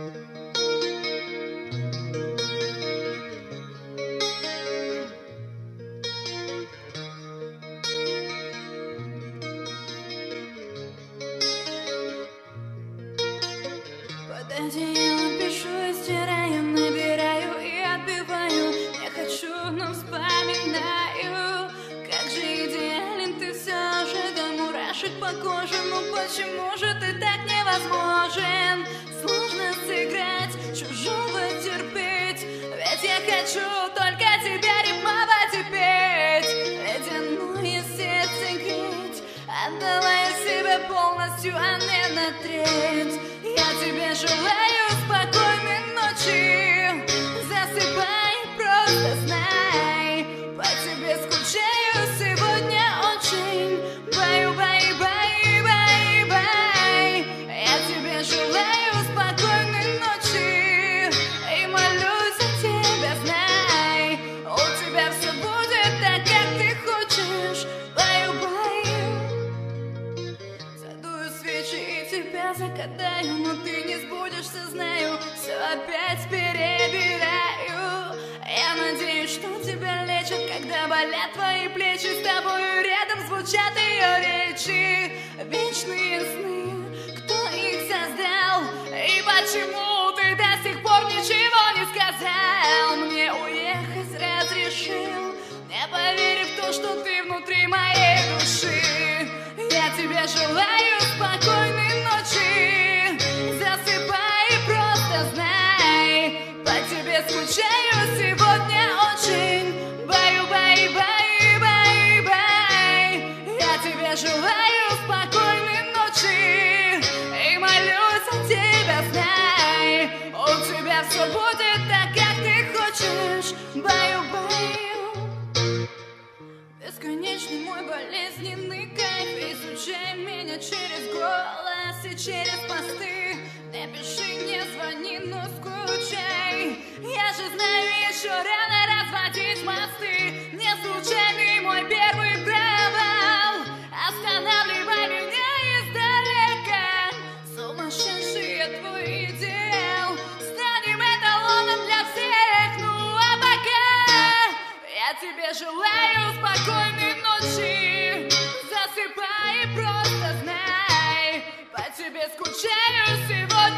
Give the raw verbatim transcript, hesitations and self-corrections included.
Под одеялом пишу и стираю, набираю и отбиваю. Не хочу, но вспоминаю, как же идеален ты все же, до мурашек по коже. Ну почему же ты так невозможен? Сложно сыграть, чужого терпеть, ведь я хочу только тебя рифмовать и петь. Ледяное сердце греть, отдала я себя полностью, а не на треть. Я тебе желаю спокойной ночи, засыпай, просто знай, по тебе скучаю сегодня очень. Бай, бай, бай, бай, бай. Я тебе желаю спокойной ночи и молюсь за тебя, знай, у тебя все будет так, как ты хочешь. Бай, бай. Задую свечи и тебя закатаю, но ты не сбудешься, знаю, все опять перебираю. Я надеюсь, что тебя лечат, когда болят твои плечи. С тобою рядом звучат ее речи, вечные сны, кто их создал и почему ты до сих пор ничего не сказал. Мне уехать разрешил, не поверив в то, что ты внутри моей души. Я тебе желаю спокойной ночи, засыпай, просто знай, по тебе скучаю сегодня очень. Бай, бай, бай, бай, бай. Я тебе желаю спокойной ночи и молюсь за тебя, знай, у тебя все будет так, как ты хочешь. Бай, бай. Бесконечный мой болезненный кайф, изучай меня через голос и через посты. Не пиши, не звони, но скучай. Я же знаю, еще рано разводить мосты. Не случайный мой первый провал, останавливай меня издалека. Сумасшедший твой идеал, станем эталоном для всех. Ну а пока я тебе желаю спокойной ночи, засыпай, просто знай, по тебе скучаю сегодня